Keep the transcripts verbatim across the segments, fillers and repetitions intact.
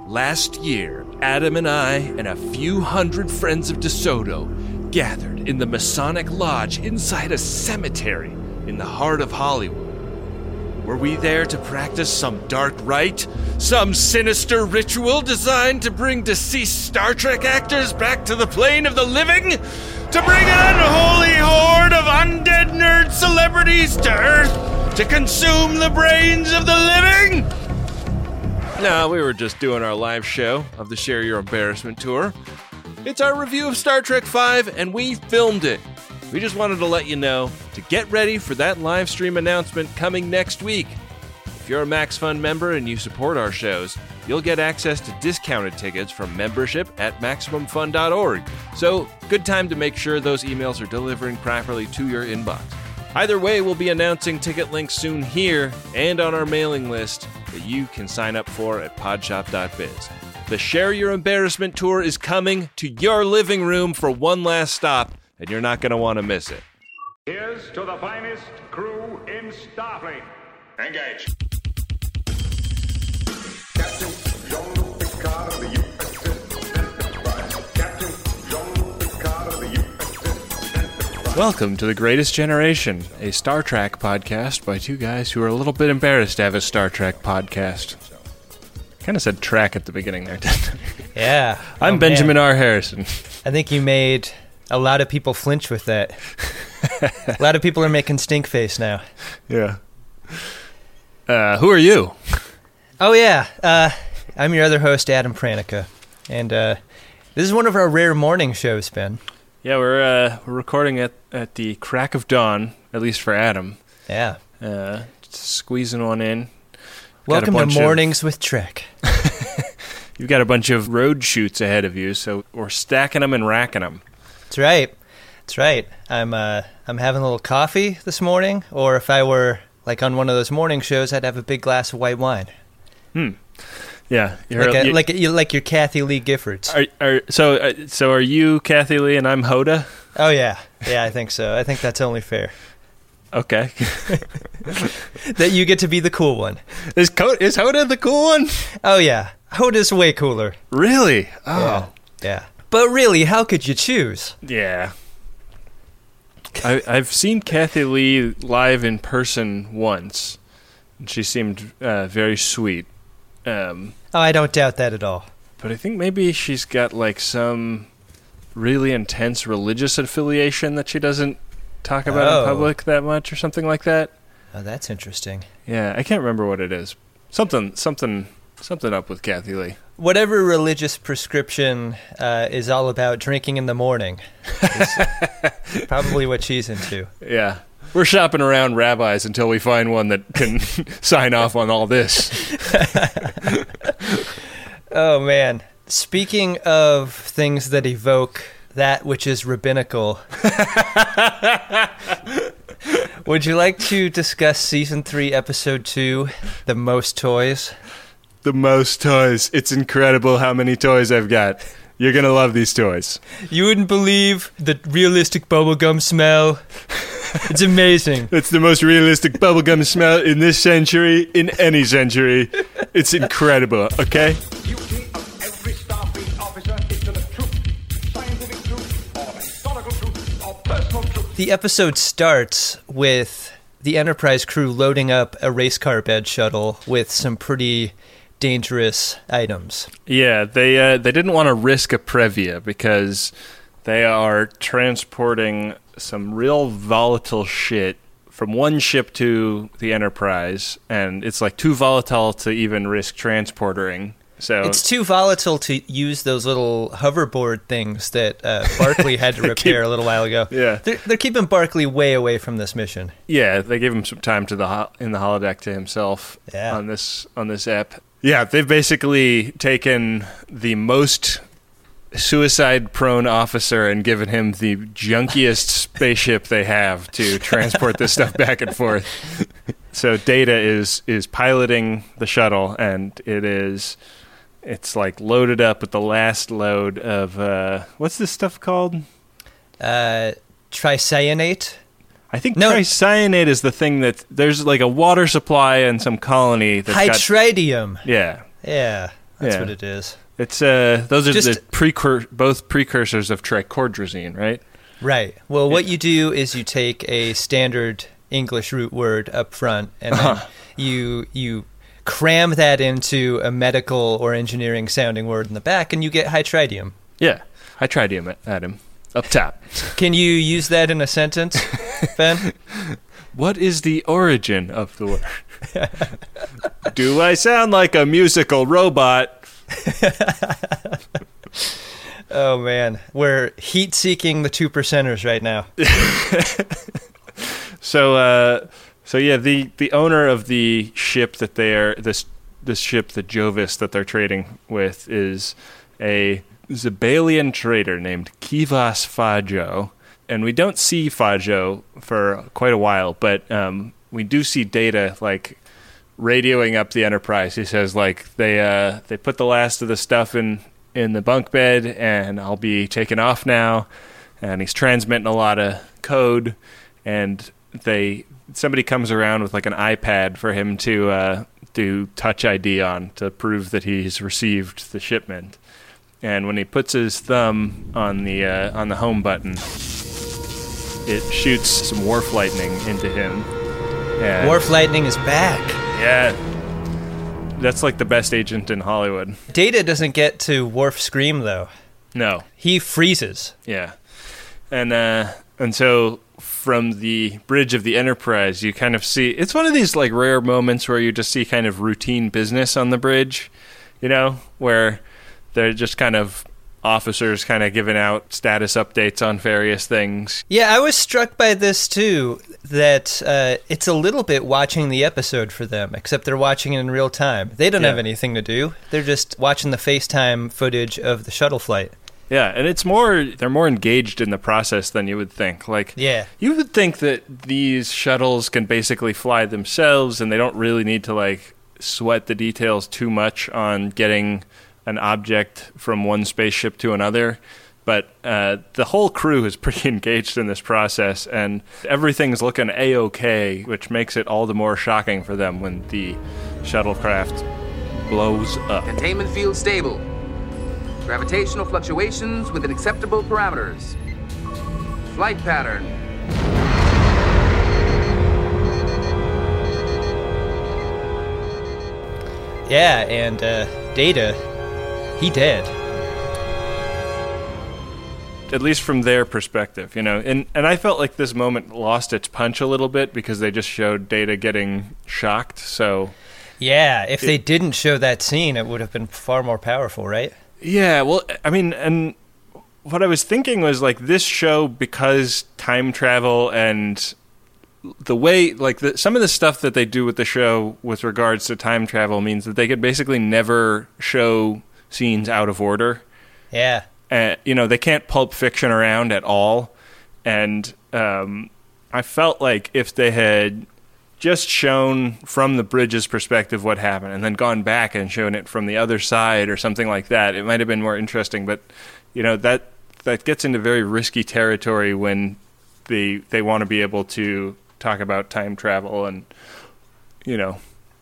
Last year, Adam and I and a few hundred friends of DeSoto gathered in the Masonic Lodge inside a cemetery in the heart of Hollywood. Were we there to practice some dark rite? Some sinister ritual designed to bring deceased Star Trek actors back to the plane of the living? To bring an unholy horde of undead nerd celebrities to Earth to consume the brains of the living? No, we were just doing our live show of the Share Your Embarrassment tour. It's our review of Star Trek five, and we filmed it. We just wanted to let you know to get ready for that live stream announcement coming next week. If you're a MaxFun member and you support our shows, you'll get access to discounted tickets from membership at Maximum Fun dot org. So, good time to make sure those emails are delivering properly to your inbox. Either way, we'll be announcing ticket links soon here and on our mailing list that you can sign up for at podshop dot biz. The Share Your Embarrassment tour is coming to your living room for one last stop, and you're not going to want to miss it. Here's to the finest crew in Starfleet. Engage. Captain Jean-Luc Picard of the U S S Enterprise. Captain Jean-Luc Picard of the U S S Enterprise. Welcome to The Greatest Generation, a Star Trek podcast by two guys who are a little bit embarrassed to have a Star Trek podcast. Kind of said track at the beginning there, didn't I? Yeah. I'm oh, Benjamin man. R. Harrison. I think you made a lot of people flinch with that. A lot of people are making stink face now. Yeah. Uh, who are you? Oh, yeah. Uh, I'm your other host, Adam Pranica. And uh, this is one of our rare morning shows, Ben. Yeah, we're uh, we're recording at, at the crack of dawn, at least for Adam. Yeah. Uh, just squeezing one in. Welcome to Mornings of, with Trek. You've got a bunch of road shoots ahead of you, so we're stacking them and racking them. That's right. That's right. I'm uh, I'm having a little coffee this morning, or if I were like on one of those morning shows, I'd have a big glass of white wine. Hmm. Yeah. You're, like a, you, like a, you like your Kathy Lee Giffords. Are, are, so uh, so are you Kathy Lee and I'm Hoda? Oh yeah, yeah. I think so. I think that's only fair. Okay. That you get to be the cool one. Is Co- is Hoda the cool one? Oh yeah, Hoda's way cooler. Really? Oh. Yeah. yeah. But really, how could you choose? Yeah. I, I've seen Kathy Lee live in person once. And she seemed uh, very sweet. Um, oh, I don't doubt that at all. But I think maybe she's got like some really intense religious affiliation that she doesn't talk about oh. in public that much or something like that. Oh, that's interesting. Yeah, I can't remember what it is. Something, something, something up with Kathy Lee. Whatever religious prescription uh, is all about drinking in the morning is probably what she's into. Yeah. We're shopping around rabbis until we find one that can sign off on all this. Oh, man. Speaking of things that evoke that which is rabbinical, would you like to discuss Season three, Episode two, The Most Toys? The most toys. It's incredible how many toys I've got. You're going to love these toys. You wouldn't believe the realistic bubblegum smell. It's amazing. It's the most realistic bubblegum smell in this century, in any century. It's incredible, okay? Duty of every Starfleet officer is to the truth. Scientific truth, or historical truth, or personal truth. The episode starts with the Enterprise crew loading up a race car bed shuttle with some pretty dangerous items. Yeah, they uh, they didn't want to risk a Previa because they are transporting some real volatile shit from one ship to the Enterprise, and it's like too volatile to even risk transportering. So it's too volatile to use those little hoverboard things that uh, Barclay had to repair keep, a little while ago. Yeah, they're, they're keeping Barclay way away from this mission. Yeah, they gave him some time to the ho- in the holodeck to himself yeah. on this on this ep. Yeah, they've basically taken the most suicide-prone officer and given him the junkiest spaceship they have to transport this stuff back and forth. So Data is is piloting the shuttle, and it is it's like loaded up with the last load of uh, what's this stuff called? Uh, tricyanate. I think no. tricyanate is the thing that there's like a water supply in some colony that's Hydradium. got, yeah. Yeah. That's Yeah. what it is. It's uh, those are Just- the precur- both precursors of tricordrazine, right? Right. Well, what you do is you take a standard English root word up front, and then Uh-huh. you you cram that into a medical or engineering sounding word in the back, and you get hytridium. Yeah, I tried him at him up top. Can you use that in a sentence, Ben? What is the origin of the word? Do I sound like a musical robot? Oh, man. We're heat-seeking the two percenters right now. So, uh, so yeah, the, the owner of the ship that they're this this ship, the Jovis, that they're trading with, is a Zebalian trader named Kivas Fajo, and we don't see Fajo for quite a while, but um, we do see Data like radioing up the Enterprise. He says like they uh, they put the last of the stuff in in the bunk bed, and I'll be taking off now. And he's transmitting a lot of code, and they somebody comes around with like an iPad for him to uh, do Touch I D on to prove that he's received the shipment. And when he puts his thumb on the uh, on the home button, it shoots some Worf lightning into him. And Worf Lightning is back. yeah, that's like the best agent in Hollywood. Data doesn't get to Worf scream, though. No, He freezes. yeah, and uh, and so from the bridge of the Enterprise, you kind of see it's one of these like rare moments where you just see kind of routine business on the bridge, you know, where they're just kind of officers kind of giving out status updates on various things. Yeah, I was struck by this, too, that uh, it's a little bit watching the episode for them, except they're watching it in real time. They don't Yeah. have anything to do. They're just watching the FaceTime footage of the shuttle flight. Yeah, and it's more, they're more engaged in the process than you would think. Like, Yeah. you would think that these shuttles can basically fly themselves and they don't really need to, like, sweat the details too much on getting an object from one spaceship to another. But uh, the whole crew is pretty engaged in this process, and everything's looking A-OK, which makes it all the more shocking for them when the shuttlecraft blows up. Containment field stable. Gravitational fluctuations within acceptable parameters. Flight pattern. Yeah, and uh, Data, he dead. At least from their perspective, you know. And and I felt like this moment lost its punch a little bit because they just showed Data getting shocked, so... Yeah, if they didn't show that scene, it would have been far more powerful, right? Yeah, well, I mean, and what I was thinking was, like, this show, because time travel and the way, like, the, some of the stuff that they do with the show with regards to time travel means that they could basically never show scenes out of order. Yeah. Uh, you know, they can't Pulp Fiction around at all. And um, I felt like if they had just shown from the bridge's perspective what happened and then gone back and shown it from the other side or something like that, it might have been more interesting. But, you know, that that gets into very risky territory when they, they want to be able to talk about time travel and, you know,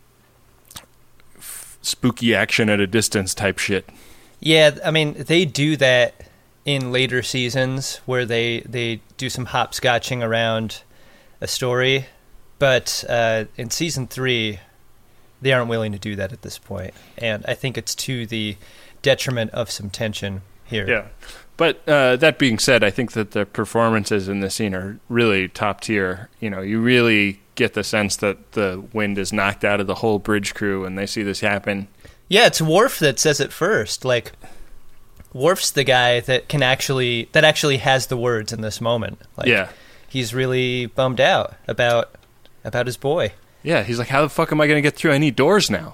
f- spooky action at a distance type shit. Yeah, I mean, they do that in later seasons where they, they do some hopscotching around a story. But uh, in season three, they aren't willing to do that at this point. And I think it's to the detriment of some tension here. Yeah. But uh, that being said, I think that the performances in this scene are really top tier. You know, you really get the sense that the wind is knocked out of the whole bridge crew when they see this happen. Yeah, it's Worf that says it first. Like, Worf's the guy that can actually, that actually has the words in this moment. Like, Yeah. He's really bummed out about about his boy. Yeah, he's like, how the fuck am I going to get through? I need doors now.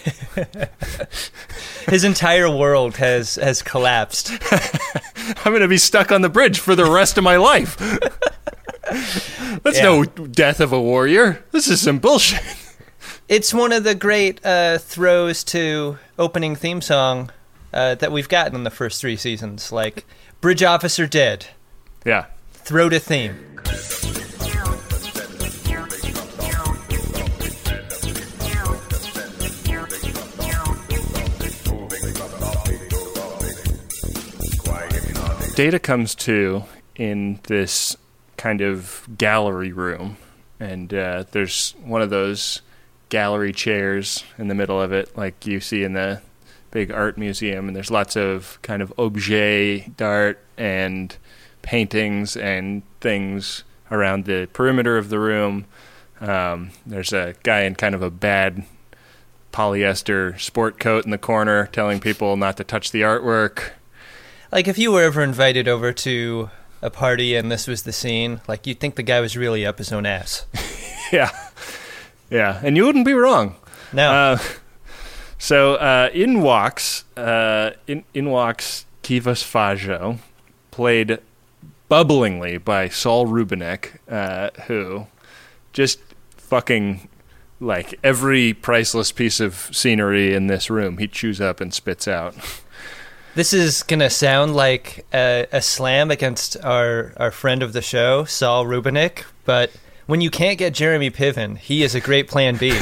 His entire world has, has collapsed. I'm going to be stuck on the bridge for the rest of my life. That's Yeah. no death of a warrior. This is some bullshit. It's one of the great uh, throws to opening theme song uh, that we've gotten in the first three seasons. Like, Bridge Officer dead. Yeah. Throw to theme. Data comes to in this kind of gallery room, and uh, there's one of those gallery chairs in the middle of it, like you see in the big art museum, and there's lots of kind of objet d'art and paintings and things around the perimeter of the room. Um, there's a guy in kind of a bad polyester sport coat in the corner telling people not to touch the artwork. Like, if you were ever invited over to a party and this was the scene, like, you'd think the guy was really up his own ass. Yeah. Yeah, and you wouldn't be wrong. No. Uh, so uh, in walks, uh, in, in walks Kivas Fajo, played bubblingly by Saul Rubinek, uh, who just fucking, like, every priceless piece of scenery in this room he chews up and spits out. This is going to sound like a, a slam against our, our friend of the show, Saul Rubinek, but when you can't get Jeremy Piven, he is a great plan B.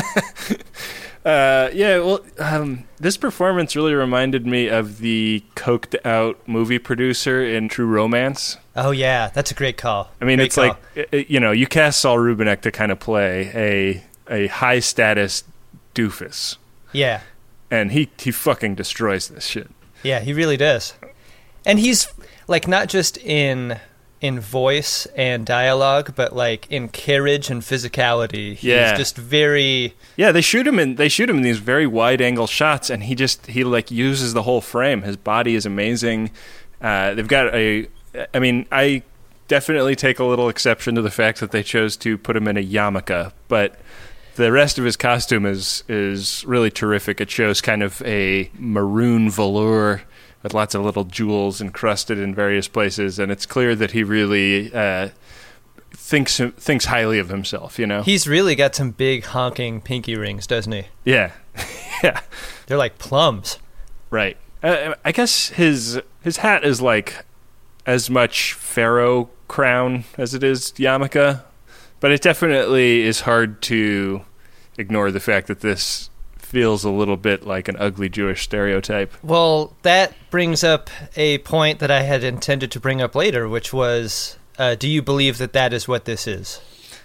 uh, yeah, well, um, this performance really reminded me of the coked-out movie producer in True Romance. Oh, yeah, that's a great call. I mean, great it's call. like, it, you know, you cast Saul Rubinek to kind of play a a high-status doofus. Yeah. And he, he fucking destroys this shit. Yeah, he really does. And he's, like, not just in in voice and dialogue, but, like, in carriage and physicality. He's Yeah. just very... Yeah, they shoot him in they shoot him in these very wide-angle shots, and he just, he, like, uses the whole frame. His body is amazing. Uh, they've got a... I mean, I definitely take a little exception to the fact that they chose to put him in a yarmulke, but the rest of his costume is is really terrific. It shows kind of a maroon velour with lots of little jewels encrusted in various places, and it's clear that he really uh, thinks thinks highly of himself, you know? He's really got some big honking pinky rings, doesn't he? Yeah. Yeah. They're like plums. Right. Uh, I guess his his hat is like as much pharaoh crown as it is yarmulke, but it definitely is hard to ignore the fact that this feels a little bit like an ugly Jewish stereotype. Well, that brings up a point that I had intended to bring up later, which was, uh, do you believe that that is what this is?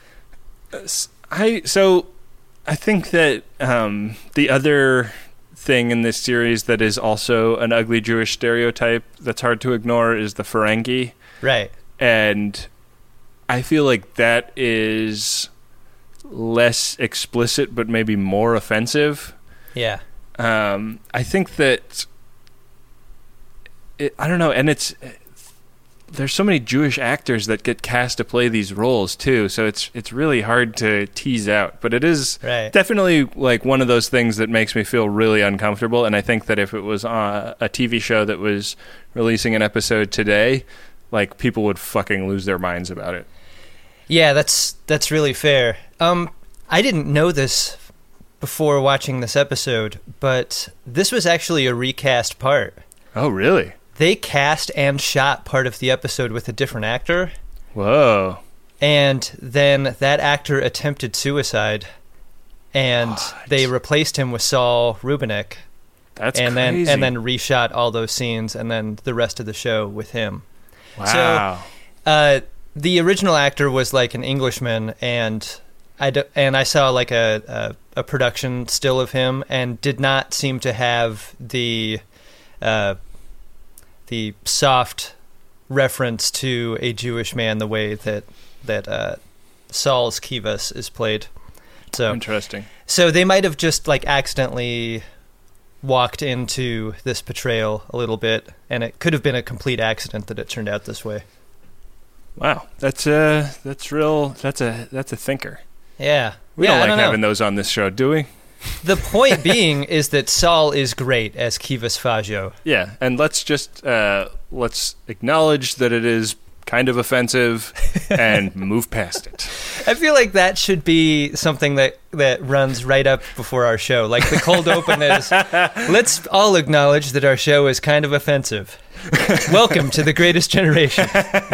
I so I think that um, the other thing in this series that is also an ugly Jewish stereotype that's hard to ignore is the Ferengi. Right. And I feel like that is less explicit, but maybe more offensive. Yeah. Um, I think that it, I don't know, and it's there's so many Jewish actors that get cast to play these roles too, so it's it's really hard to tease out. But it is Right. definitely like one of those things that makes me feel really uncomfortable. And I think that if it was uh, a T V show that was releasing an episode today, like, people would fucking lose their minds about it. Yeah, that's that's really fair. Um, I didn't know this before watching this episode, but this was actually a recast part. Oh, really? They cast and shot part of the episode with a different actor, Whoa. and then that actor attempted suicide, and What? they replaced him with Saul Rubinek, That's and crazy. then and then reshot all those scenes, and then the rest of the show with him. Wow. Uh, the original actor was like an Englishman, and I d- and I saw like a, a a production still of him, and did not seem to have the uh, the soft reference to a Jewish man the way that that uh, Saul's Kivas is played. So Interesting. so they might have just like accidentally walked into this portrayal a little bit, and it could have been a complete accident that it turned out this way. Wow. That's uh that's real that's a that's a thinker. Yeah. We yeah, don't I like don't know. having those on this show, do we? The point being is that Saul is great as Kivas Fajo. Yeah, and let's just uh let's acknowledge that it is kind of offensive and move past it. I feel like that should be something that, that runs right up before our show. Like the cold open is, let's all acknowledge that our show is kind of offensive. Welcome to the greatest generation.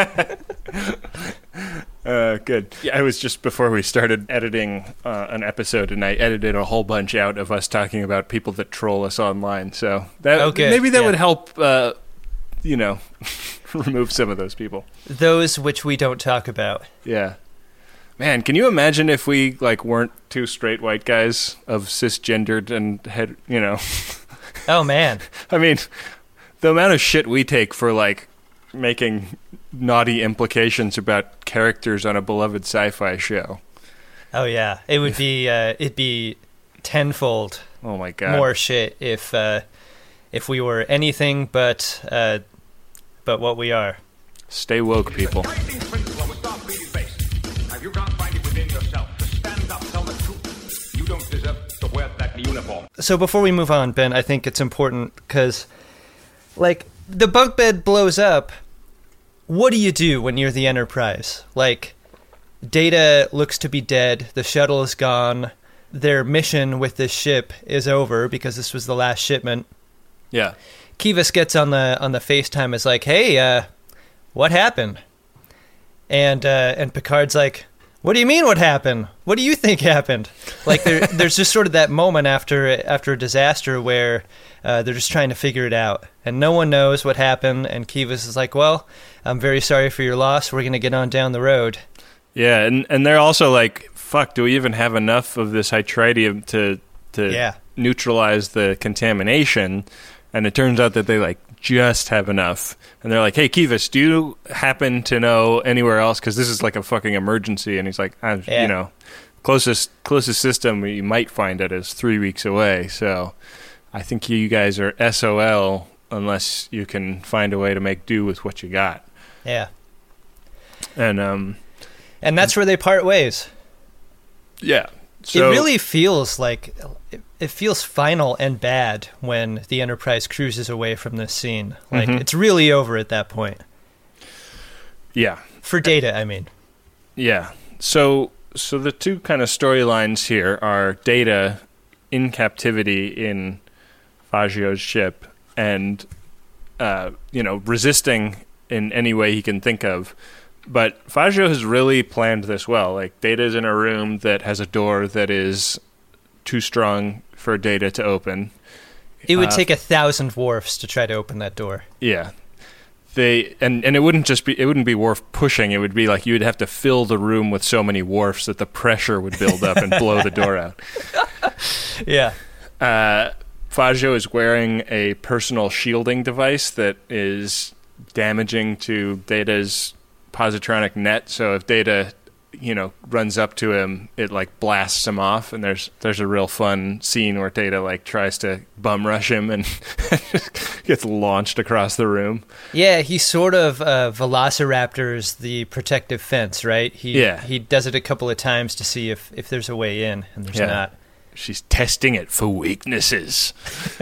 Uh, good. Yeah, I was just before we started editing uh, an episode, and I edited a whole bunch out of us talking about people that troll us online. So that Okay, maybe that yeah. would help uh, you know, remove some of those people. Those which we don't talk about. Yeah. Man, can you imagine if we, like, weren't two straight white guys of cisgendered and had, you know... Oh, man. I mean, the amount of shit we take for, like, making naughty implications about characters on a beloved sci-fi show. Oh, yeah. It would be, uh, it'd be tenfold Oh, my God. more shit if, uh, if we were anything but, uh, but what we are. Stay woke, people. Guiding principle of Darth Vader's base. Now, you can't find it within yourself to stand up, tell the truth. You don't deserve to wear that uniform. So before we move on, Ben, I think it's important because, like, the bunk bed blows up. What do you do when you're the Enterprise? Like, Data looks to be dead. The shuttle is gone. Their mission with this ship is over because this was the last shipment. Yeah. Kivas gets on the on the FaceTime, is like, "Hey, uh, what happened?" And uh, and Picard's like, "What do you mean? What happened? What do you think happened?" Like, there, there's just sort of that moment after after a disaster where uh, they're just trying to figure it out, and no one knows what happened. And Kivas is like, "Well, I'm very sorry for your loss. We're gonna get on down the road." Yeah, and, and they're also like, fuck, do we even have enough of this hytritium to to Yeah. neutralize the contamination? And it turns out that they, like, just have enough. And they're like, hey, Kivas, do you happen to know anywhere else? Because this is like a fucking emergency. And he's like, I, Yeah. you know, closest closest system you might find it is three weeks away. So I think you guys are S O L unless you can find a way to make do with what you got. Yeah, And, um... and that's where they part ways. Yeah. So, It really feels like it, it feels final and bad when the Enterprise cruises away from this scene. Like, Mhm. it's really over at that point. Yeah. For Data, I mean. Yeah. So so the two kind of storylines here are Data in captivity in Fagio's ship and, uh, you know, resisting in any way he can think of. But Fagio has really planned this well. Like, Data's in a room that has a door that is too strong for Data to open. It would Uh, take a thousand Worfs to try to open that door. Yeah. They and, and it wouldn't just be it wouldn't be Worf pushing, it would be like you'd have to fill the room with so many Worfs that the pressure would build up and blow the door out. Yeah. Uh, Fagio is wearing a personal shielding device that is damaging to Data's positronic net, so if Data, you know, runs up to him, it like blasts him off, and there's there's a real fun scene where Data like tries to bum rush him and gets launched across the room. Yeah, he sort of uh, velociraptors the protective fence, right? He, Yeah. He does it a couple of times to see if, if there's a way in, and there's Yeah. not. She's testing it for weaknesses.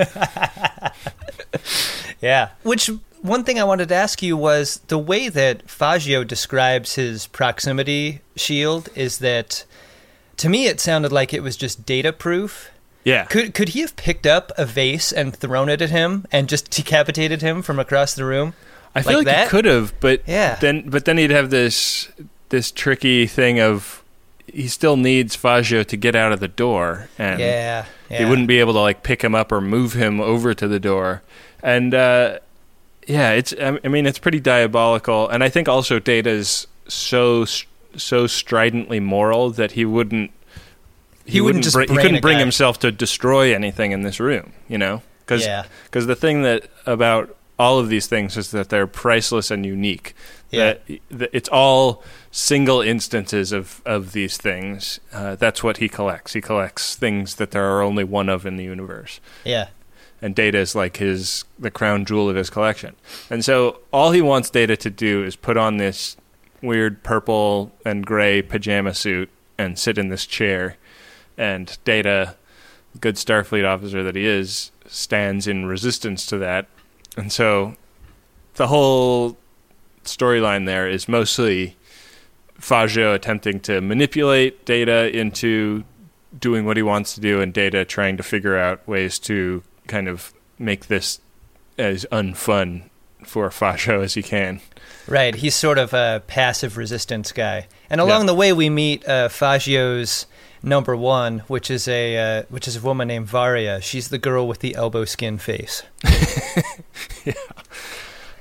Yeah. Which, one thing I wanted to ask you was the way that Fagio describes his proximity shield is that, to me, it sounded like it was just data-proof. Yeah. Could could he have picked up a vase and thrown it at him and just decapitated him from across the room? I feel like like, that? he could have, but Yeah. then but then he'd have this this tricky thing of he still needs Fagio to get out of the door, and Yeah, yeah. he wouldn't be able to like pick him up or move him over to the door. And uh, yeah, it's I I mean it's pretty diabolical, and I think also Data's so so stridently moral that he wouldn't He wouldn't just bring, he brain couldn't a bring guy. himself to destroy anything in this room, you know? Because Yeah. the thing that about all of these things is that they're priceless and unique. Yeah. That, that it's all single instances of, of these things. Uh, that's what he collects. He collects things that there are only one of in the universe. Yeah. And Data is like his the crown jewel of his collection. And so all he wants Data to do is put on this weird purple and gray pajama suit and sit in this chair. And Data, good Starfleet officer that he is, stands in resistance to that. And so the whole storyline there is mostly Fagio attempting to manipulate Data into doing what he wants to do, and Data trying to figure out ways to kind of make this as unfun for Fagio as he can. Right. He's sort of a passive resistance guy. And along Yeah. the way, we meet uh, Fagio's number one, which is a uh, which is a woman named Varia. She's the girl with the elbow skin face. Yeah.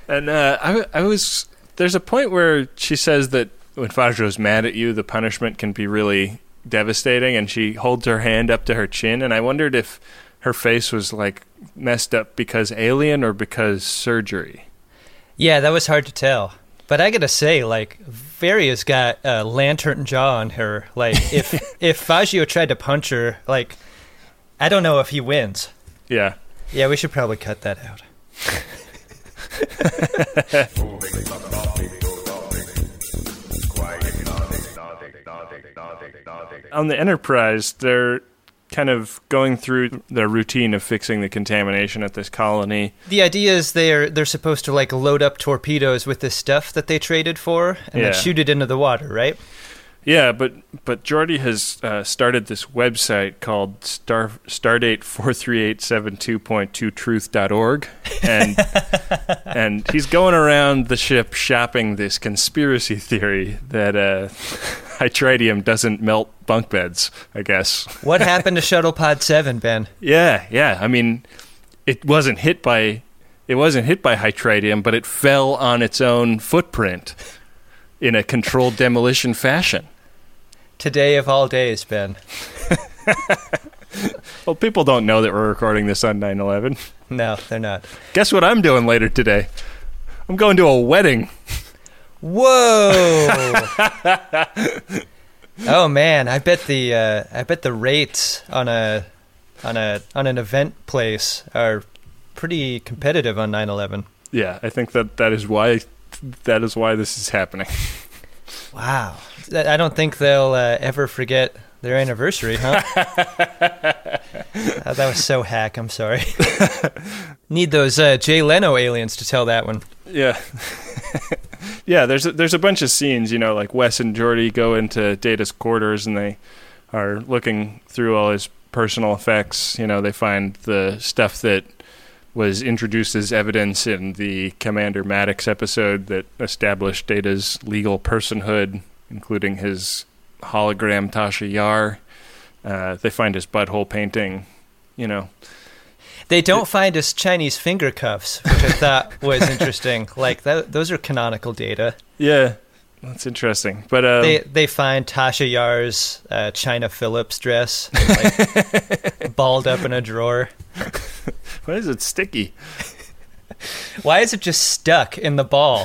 And uh, I, I was there's a point where she says that when Fajo's mad at you, the punishment can be really devastating, and she holds her hand up to her chin, and I wondered if her face was like messed up because alien or because surgery. Yeah, that was hard to tell. But I gotta say, like, Varia's got a lantern jaw on her. Like, if if Fagio tried to punch her, like, I don't know if he wins. Yeah. Yeah, we should probably cut that out. On the Enterprise, they're kind of going through their routine of fixing the contamination at this colony. The idea is they're they're supposed to like load up torpedoes with this stuff that they traded for and Yeah. then shoot it into the water, right? Yeah, but but Geordi has uh, started this website called Star Stardate four three eight seven two point two truth dot org, and and he's going around the ship shopping this conspiracy theory that uh, Hytradium doesn't melt bunk beds, I guess. What happened to Shuttle Pod seven, Ben? Yeah, yeah. I mean, it wasn't hit by it wasn't hit by Hytradium, but it fell on its own footprint in a controlled demolition fashion. Today of all days, Ben. Well, people don't know that we're recording this on nine eleven. No, they're not. Guess what I'm doing later today? I'm going to a wedding. Whoa! Oh man, I bet the uh, I bet the rates on a on a on an event place are pretty competitive on nine eleven. Yeah, I think that that is why that is why this is happening. Wow. I don't think they'll uh, ever forget their anniversary, huh? Oh, that was so hack, I'm sorry. Need those uh, Jay Leno aliens to tell that one. Yeah. Yeah, there's a, there's a bunch of scenes, you know, like Wes and Geordi go into Data's quarters and they are looking through all his personal effects. You know, they find the stuff that was introduced as evidence in the Commander Maddox episode that established Data's legal personhood, including his hologram Tasha Yar. Uh, they find his butthole painting, you know. They don't find his Chinese finger cuffs, which I thought was interesting. Like, that, those are canonical Data. Yeah, that's interesting. But um, They they find Tasha Yar's uh, China Phillips dress, like, balled up in a drawer. why is it sticky? Why is it just stuck in the ball?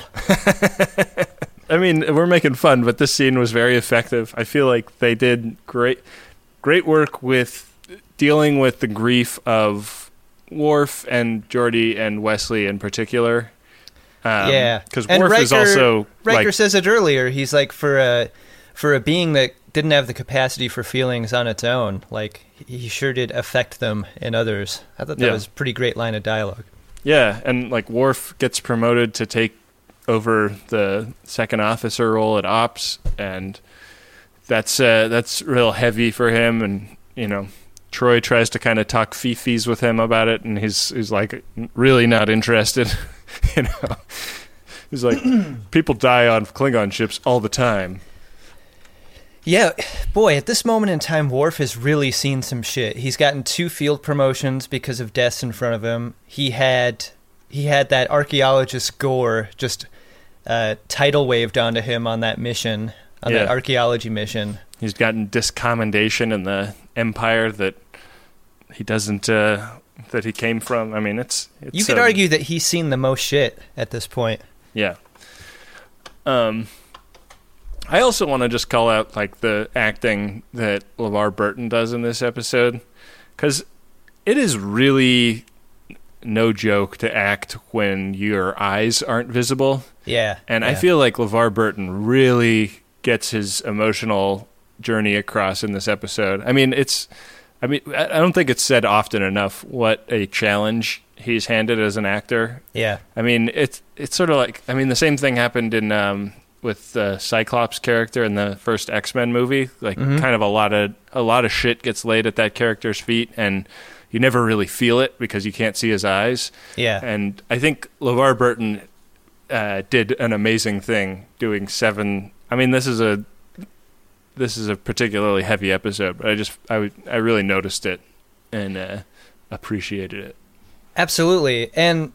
I mean, we're making fun, but this scene was very effective. I feel like they did great, great work with dealing with the grief of Worf and Geordi and Wesley in particular. Um, Yeah, because And Worf Riker, is also Riker like, says it earlier. He's like, for a for a being that didn't have the capacity for feelings on its own, like, he sure did affect them in others. I thought that Yeah. was a pretty great line of dialogue. yeah, and like Worf gets promoted to take over the second officer role at Ops, and that's uh, that's real heavy for him. And you know, Troy tries to kind of talk fifis with him about it, and he's he's like really not interested. You know, he's like, people die on Klingon ships all the time. Yeah, boy, at this moment in time, Worf has really seen some shit. He's gotten two field promotions because of deaths in front of him. He had he had that archaeologist Gore just uh, tidal waved onto him on that mission, on that Yeah. archaeology mission. He's gotten discommendation in the Empire that he doesn't uh, that he came from. I mean, it's, it's You could um, argue that he's seen the most shit at this point. Yeah. Um, I also want to just call out like the acting that LeVar Burton does in this episode, because it is really no joke to act when your eyes aren't visible. Yeah. And I yeah. feel like LeVar Burton really gets his emotional journey across in this episode. I mean, it's, I mean, I I don't think it's said often enough what a challenge he's handed as an actor. Yeah. I mean, it's it's sort of like, I mean, the same thing happened in um, with the Cyclops character in the first X-Men movie. Like, Mhm. kind of a lot of a lot of shit gets laid at that character's feet, and you never really feel it because you can't see his eyes. Yeah. And I think LeVar Burton uh, did an amazing thing doing seven. I mean, this is a this is a particularly heavy episode, but I just I would I really noticed it and uh, appreciated it. Absolutely. And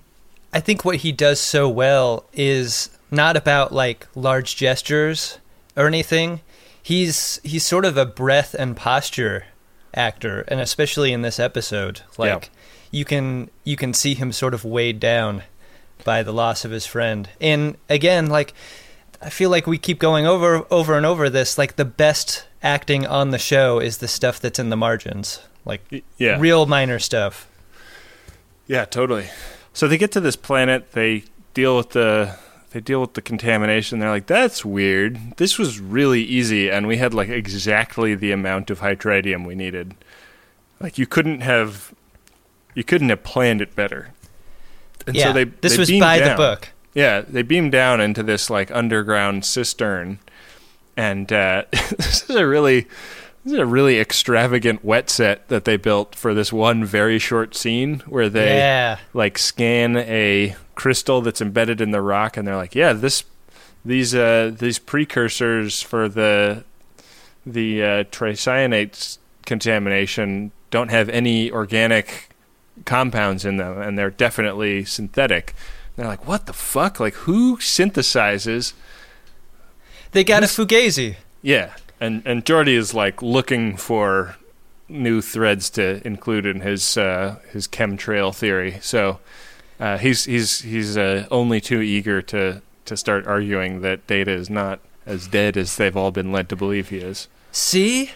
I think what he does so well is not about like large gestures or anything. He's he's sort of a breath and posture actor, and especially in this episode, like Yeah. you can you can see him sort of weighed down by the loss of his friend. And again, like I feel like we keep going over over and over this, like the best acting on the show is the stuff that's in the margins, like Y- yeah. real minor stuff. Yeah, totally. So they get to this planet. They deal with the they deal with the contamination. They're like, "That's weird. This was really easy, and we had like exactly the amount of hydradium we needed. Like you couldn't have you couldn't have planned it better." And Yeah, so they this they was beam by the down. book. Yeah, they beam down into this like underground cistern, and uh, this is a really this is a really extravagant wet set that they built for this one very short scene where they Yeah. like scan a crystal that's embedded in the rock, and they're like, yeah, this these uh, these precursors for the the uh, tricyanate contamination don't have any organic compounds in them, and they're definitely synthetic. They're like, what the fuck? Like, who synthesizes? They got a fugazi. Yeah, and and Geordi is like looking for new threads to include in his uh, his chemtrail theory. So uh, he's he's he's uh, only too eager to to start arguing that Data is not as dead as they've all been led to believe he is. See?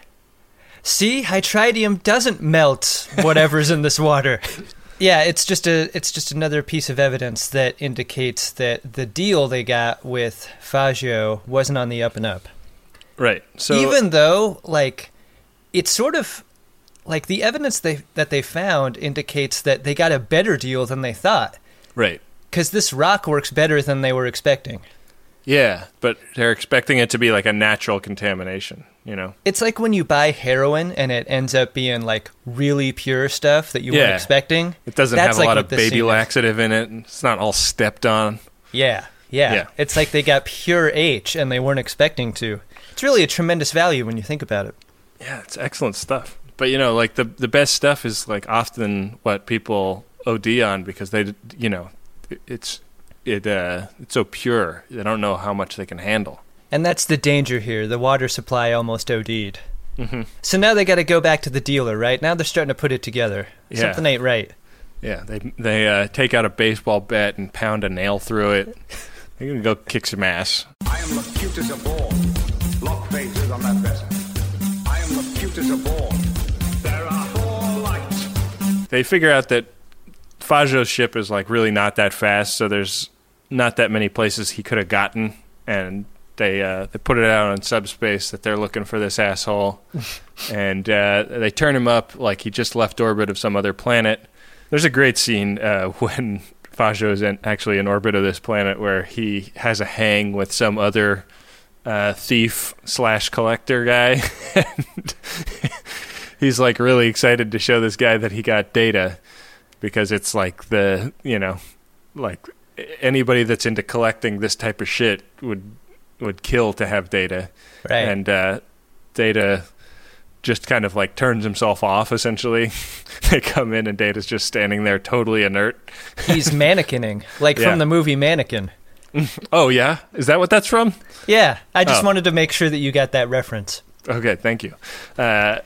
See, hydradium doesn't melt whatever's in this water. Yeah, it's just a it's just another piece of evidence that indicates that the deal they got with Fagio wasn't on the up and up. Right. So Even though, like, it's sort of like the evidence they that they found indicates that they got a better deal than they thought. right. Because this rock works better than they were expecting. Yeah, but they're expecting it to be like a natural contamination, you know? It's like when you buy heroin and it ends up being like really pure stuff that you weren't Yeah. expecting. It doesn't That's have a like lot what of this baby scene is. laxative in it. It's not all stepped on. Yeah, yeah, Yeah. It's like they got pure H and they weren't expecting to. It's really a tremendous value when you think about it. Yeah, it's excellent stuff. But, you know, like the the best stuff is like often what people O D on because they, you know, it- it's it uh it's so pure. They don't know how much they can handle. And that's the danger here. The water supply almost OD'd. Mm-hmm. So now they got to go back to the dealer, right? Now they're starting to put it together. Yeah. Something ain't right. Yeah, they they uh, take out a baseball bat and pound a nail through it. They're gonna go kick some ass. I am the cutest of all. Lock phases on that vessel. I am the cutest of all. There are four lights. They figure out that Fagio's ship is like really not that fast, so there's not that many places he could have gotten, and they uh, they put it out on subspace that they're looking for this asshole, and uh, they turn him up like he just left orbit of some other planet. There's a great scene uh, when Fagio is in, actually in orbit of this planet where he has a hang with some other uh, thief slash collector guy. And he's like really excited to show this guy that he got data because it's like the, you know, like anybody that's into collecting this type of shit would would kill to have data. Right. And uh, Data just kind of like turns himself off essentially. They come in and Data's just standing there totally inert. He's mannequining, like Yeah. from the movie Mannequin. Oh yeah? Is that what that's from? Yeah, I just Oh. wanted to make sure that you got that reference. Okay, thank you. Uh,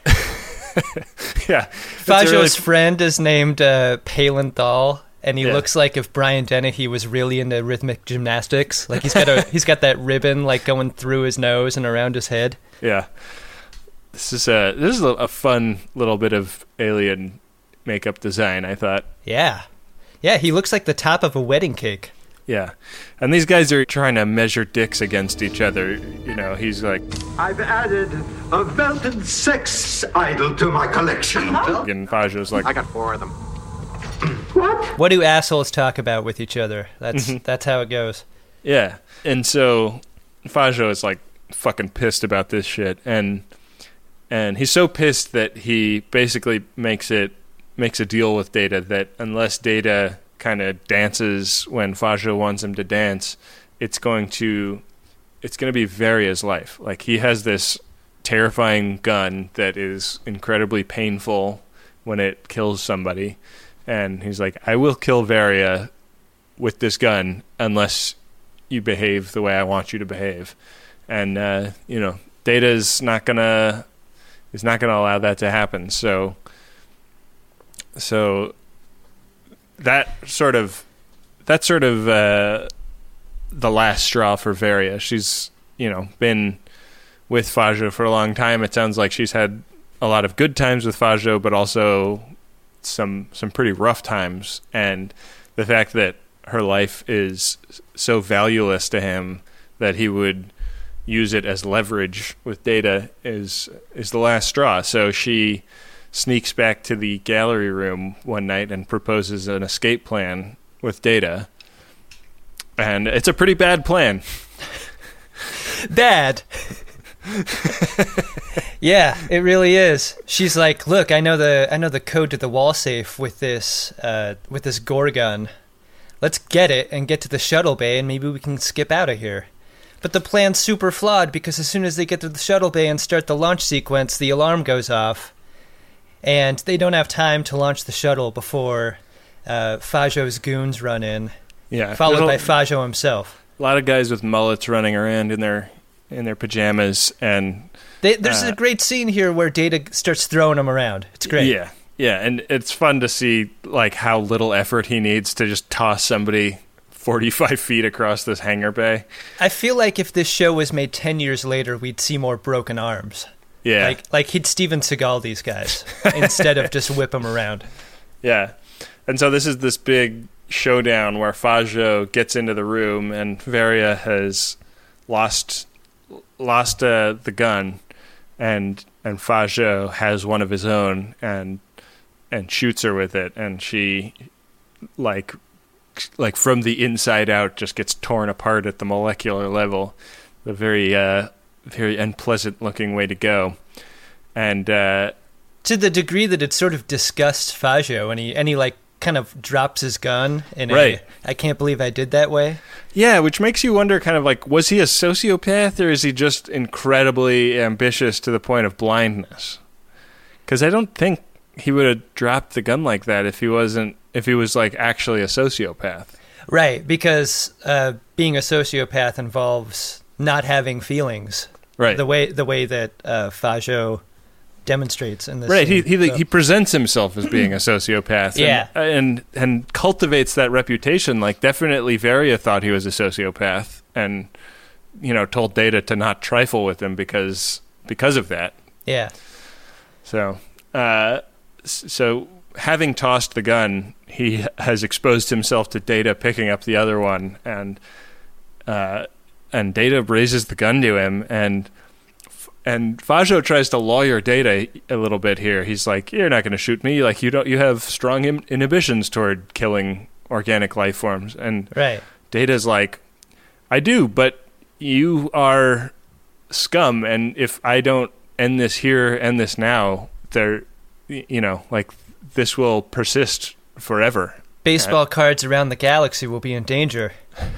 yeah. it's a Fagio's really- friend is named uh, Palin Thal, and he Yeah. looks like if Brian Dennehy was really into rhythmic gymnastics. Like he's got a he's got that ribbon like going through his nose and around his head. Yeah. This is a this is a, a fun little bit of alien makeup design, I thought. Yeah, yeah, he looks like the top of a wedding cake. Yeah. And these guys are trying to measure dicks against each other. You know, he's like, I've added a Velton sex idol to my collection. and Fagio's like, I got four of them. What? What do assholes talk about with each other? That's Mm-hmm. that's how it goes. yeah. And so Fagio is like fucking pissed about this shit. And and he's so pissed that he basically makes it makes a deal with Data that unless Data kind of dances when Fagio wants him to dance, it's going to it's going to be Varia's life. Like he has this terrifying gun that is incredibly painful when it kills somebody, and he's like, I will kill Varia with this gun unless you behave the way I want you to behave. And, uh, you know, Data's not gonna, is not gonna allow that to happen. So, so that sort of, that's sort of, uh, the last straw for Varia. She's, you know, been with Fajo for a long time. It sounds like she's had a lot of good times with Fajo, but also some some pretty rough times. And the fact that her life is so valueless to him that he would use it as leverage with Data is is the last straw. So she sneaks back to the gallery room one night and proposes an escape plan with Data. And it's a pretty bad plan. Bad. Yeah, it really is. She's like, "Look, I know the I know the code to the wall safe with this uh, with this Gorgon. Let's get it and get to the shuttle bay, and maybe we can skip out of here." But the plan's super flawed because as soon as they get to the shuttle bay and start the launch sequence, the alarm goes off, and they don't have time to launch the shuttle before uh, Fajo's goons run in. Yeah, followed by Fajo himself. A lot of guys with mullets running around in their in their pajamas, and they, there's uh, a great scene here where Data starts throwing them around. It's great. Yeah, yeah, and it's fun to see like how little effort he needs to just toss somebody forty-five feet across this hangar bay. I feel like if this show was made ten years later, we'd see more broken arms. Yeah, like like he'd Steven Seagal these guys instead of just whip them around. Yeah, and so this is this big showdown where Fajo gets into the room and Varia has lost lost uh, the gun, and and Fajo has one of his own and and shoots her with it, and she like like from the inside out just gets torn apart at the molecular level. A very uh, very unpleasant looking way to go, and uh, to the degree that it sort of disgusts Fajo, and he and he like. kind of drops his gun in right. a, I can't believe I did that way. Yeah, which makes you wonder kind of like, was he a sociopath or is he just incredibly ambitious to the point of blindness? Because I don't think he would have dropped the gun like that if he wasn't, if he was like actually a sociopath. Right, because uh, being a sociopath involves not having feelings. Right. The way the way that uh, Fajo demonstrates in this right scene, he he, so. he presents himself as being a sociopath yeah and, and and cultivates that reputation. Like definitely Varia thought he was a sociopath and you know told Data to not trifle with him because because of that. Yeah so uh so having tossed the gun, he has exposed himself to Data picking up the other one, and uh and Data raises the gun to him, and And Fajo tries to lawyer Data a little bit here. He's like, "You're not going to shoot me. Like you don't. You have strong in- inhibitions toward killing organic life forms." And right. Data's like, "I do, but you are scum. And if I don't end this here, end this now, there, you know, like this will persist forever. Baseball uh, cards around the galaxy will be in danger."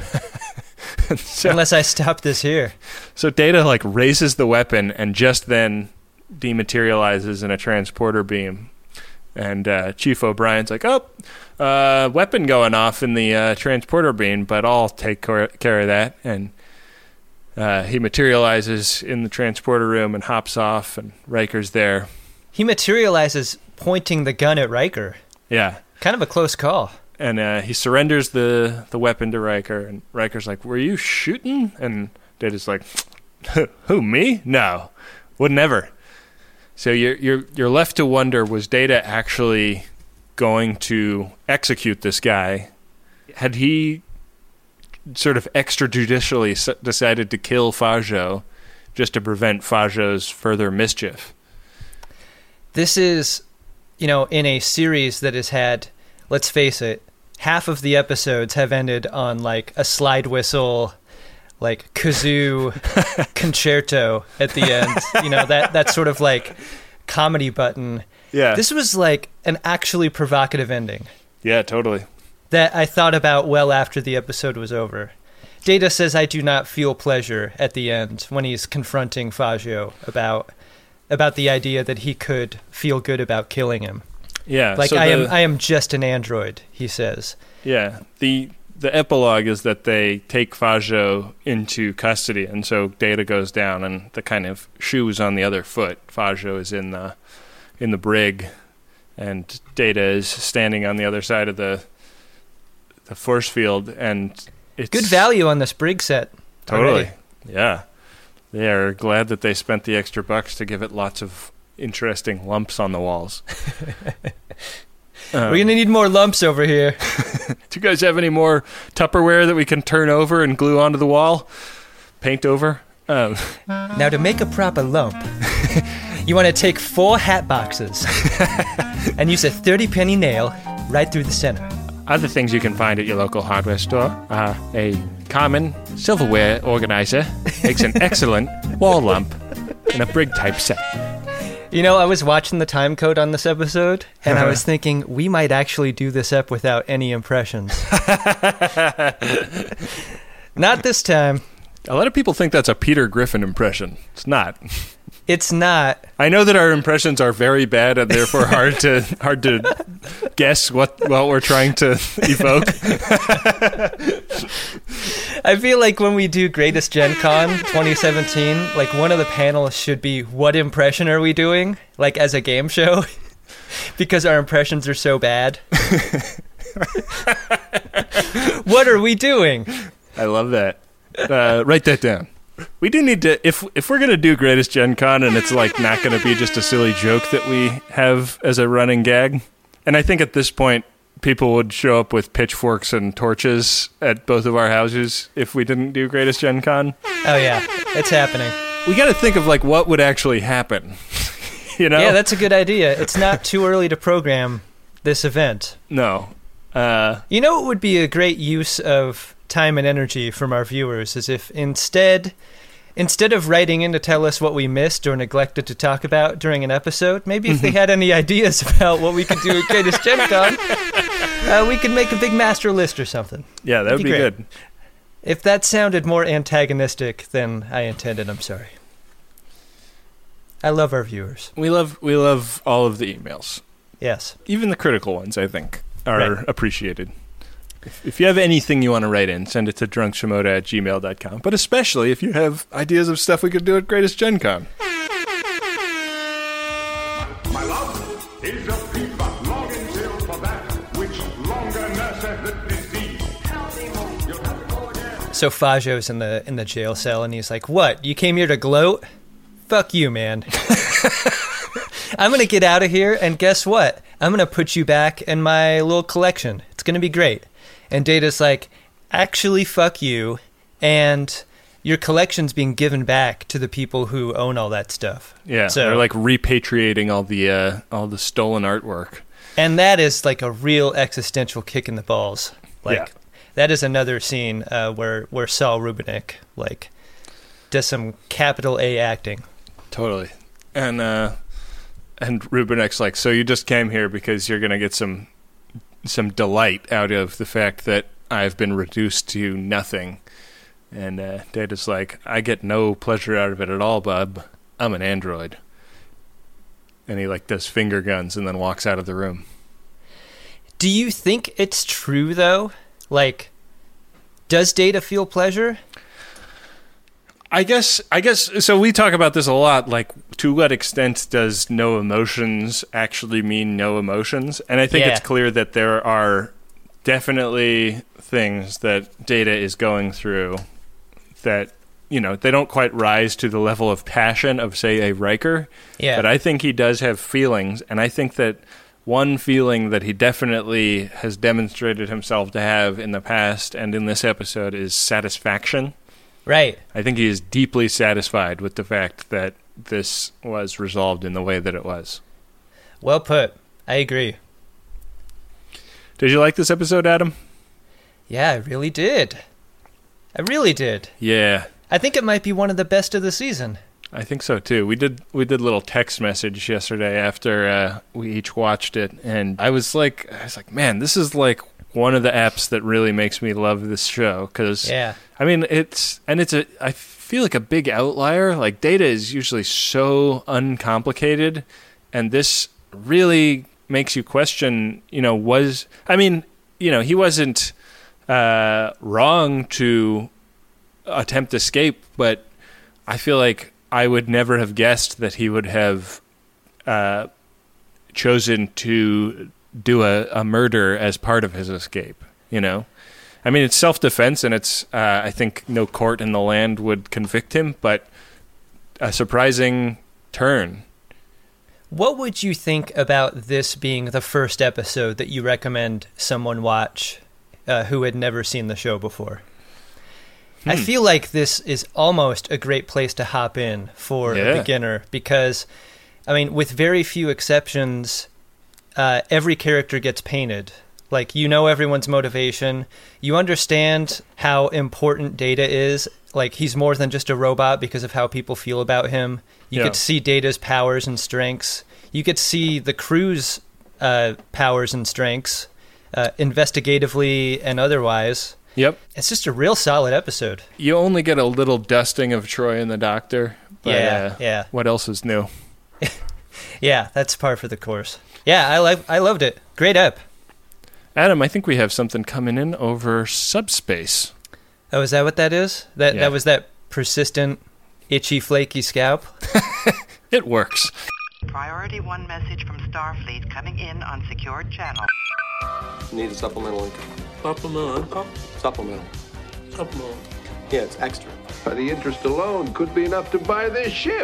So, unless I stop this here. So Data like raises the weapon and just then dematerializes in a transporter beam. And uh, Chief O'Brien's like, "Oh, uh, weapon going off in the uh, transporter beam, but I'll take care of that." And uh, he materializes in the transporter room and hops off, and Riker's there. He materializes pointing the gun at Riker. Yeah. Kind of a close call. And uh, he surrenders the, the weapon to Riker, and Riker's like, "Were you shooting?" And Data's like, "Who, me? No, would never." So you're you're you're left to wonder: was Data actually going to execute this guy? Had he sort of extrajudicially decided to kill Fajo just to prevent Fajo's further mischief? This is, you know, in a series that has had, let's face it, half of the episodes have ended on like a slide whistle, like kazoo concerto at the end. You know, that that sort of like comedy button. Yeah. This was like an actually provocative ending. Yeah, totally. That I thought about well after the episode was over. Data says, "I do not feel pleasure" at the end when he's confronting Fajo about about the idea that he could feel good about killing him. Yeah, like so I the, am I am just an android, he says. Yeah. The the epilogue is that they take Fajo into custody, and so Data goes down, and the kind of shoes on the other foot. Fajo is in the in the brig, and Data is standing on the other side of the the force field, and it's Good value on this brig set. Totally, already. yeah. They are glad that they spent the extra bucks to give it lots of interesting lumps on the walls. Um, We're gonna need more lumps over here. Do you guys have any more Tupperware that we can turn over and glue onto the wall? Paint over? Um, Now, to make a proper lump, you want to take four hat boxes and use a thirty penny nail right through the center. Other things you can find at your local hardware store are a common silverware organizer, makes an excellent wall lump, and a brig-type set. You know, I was watching the time code on this episode, and I was thinking we might actually do this up without any impressions. Not this time. A lot of people think that's a Peter Griffin impression. It's not. It's not. I know that our impressions are very bad and therefore hard to hard to guess what what we're trying to evoke. I feel like when we do Greatest Gen Con twenty seventeen, like one of the panels should be, what impression are we doing? Like as a game show? Because our impressions are so bad. What are we doing? I love that. Uh, write that down. We do need to, if if we're going to do Greatest Gen Con and it's like not going to be just a silly joke that we have as a running gag, and I think at this point people would show up with pitchforks and torches at both of our houses if we didn't do Greatest Gen Con. Oh yeah, it's happening. We got to think of like what would actually happen. You know? Yeah, that's a good idea. It's not too early to program this event. No. Uh, You know what would be a great use of time and energy from our viewers is if instead instead of writing in to tell us what we missed or neglected to talk about during an episode, maybe if they had any ideas about what we could do at Greatest Gen Con, uh, we could make a big master list or something. yeah, that would That'd be be great. good. If that sounded more antagonistic than I intended, I'm sorry. I love our viewers. We love we love all of the emails. Yes. Even the critical ones, I think, are Right. appreciated. If, if you have anything you want to write in, send it to drunkshamoda at gmail dot com. But especially if you have ideas of stuff we could do at Greatest Gen Con. My love is a fever, long in till for that which longer nurseth the disease. You'll have to go again. So Fajo's in the in the jail cell, and he's like, "What? You came here to gloat? Fuck you, man. I'm gonna get out of here, and guess what? I'm gonna put you back in my little collection. It's gonna be great." And Data's like, "Actually, fuck you, and your collection's being given back to the people who own all that stuff." Yeah, So- they're like repatriating all the uh, all the stolen artwork. And that is like a real existential kick in the balls. Like Yeah. that is another scene uh, where where Saul Rubinek like does some capital A acting. Totally. And uh, and Rubinek's like, so you just came here because you're gonna get some some delight out of the fact that I've been reduced to nothing. And uh, Data's like, I get no pleasure out of it at all, bub. I'm an android. And he like does finger guns and then walks out of the room. Do you think it's true though? Like, does Data feel pleasure? I guess I guess so. We talk about this a lot. Like, to what extent does no emotions actually mean no emotions? And I think Yeah. it's clear that there are definitely things that Data is going through that, you know, they don't quite rise to the level of passion of, say, a Riker. Yeah. But I think he does have feelings, and I think that one feeling that he definitely has demonstrated himself to have in the past and in this episode is satisfaction. Right. I think he is deeply satisfied with the fact that this was resolved in the way that it was. Well put. I agree. Did you like this episode, Adam? Yeah, I really did. I really did. Yeah, I think it might be one of the best of the season. I think so too. We did we did a little text message yesterday after uh, we each watched it, and I was like, I was like, man, this is like one of the apps that really makes me love this show because Yeah. I mean, it's and it's a. I feel like a big outlier. Like, Data is usually so uncomplicated, and this really makes you question. You know, was I mean, you know, he wasn't uh, wrong to attempt escape, but I feel like I would never have guessed that he would have uh, chosen to do a, a murder as part of his escape, you know? I mean, it's self-defense, and it's, uh, I think no court in the land would convict him, but a surprising turn. What would you think about this being the first episode that you recommend someone watch uh, who had never seen the show before? Hmm. I feel like this is almost a great place to hop in for Yeah. a beginner because, I mean, with very few exceptions, uh, every character gets painted. Like, you know everyone's motivation. You understand how important Data is. Like, he's more than just a robot because of how people feel about him. You Yeah. get to see Data's powers and strengths. You get to see the crew's uh, powers and strengths, uh, investigatively and otherwise. Yep. It's just a real solid episode. You only get a little dusting of Troy and the Doctor. But, Yeah, uh, yeah. What else is new? Yeah, that's par for the course. Yeah, I like. I loved it. Great ep. Adam, I think we have something coming in over subspace. Oh, is that what that is? That Yeah. that was that persistent, itchy, flaky scalp? It works. Priority one message from Starfleet coming in on secured channel. Need a supplemental income. Supplemental income? Supplemental. Supplemental. Yeah, it's extra. The interest alone could be enough to buy this ship.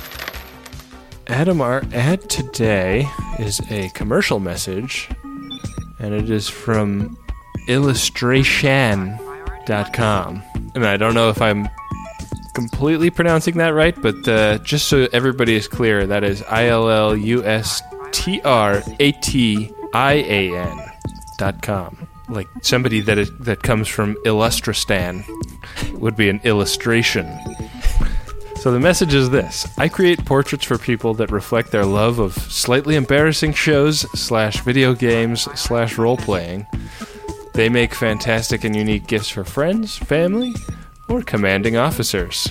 Adam, our ad today is a commercial message, and it is from illustration dot com. And I don't know if I'm completely pronouncing that right, but uh, just so everybody is clear, that is I L L U S T R A T I A N dot com. Like somebody that is, that comes from Illustristan would be an illustration. So the message is this. I create portraits for people that reflect their love of slightly embarrassing shows slash video games slash role-playing. They make fantastic and unique gifts for friends, family, or commanding officers.